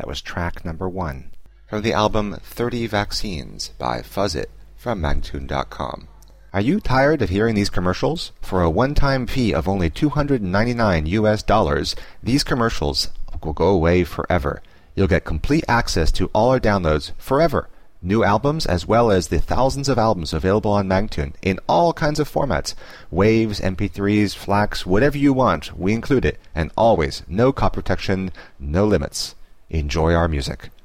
That was track number 1 from the album 30 Vaccines by Fuzzit from Magtoon.com. Are you tired of hearing these commercials? For a one-time fee of only $299, these commercials will go away forever. You'll get complete access to all our downloads forever. New albums as well as the thousands of albums available on Magtoon in all kinds of formats. Waves, MP3s, FLACs, whatever you want, we include it. And always, no copy protection, no limits. Enjoy our music.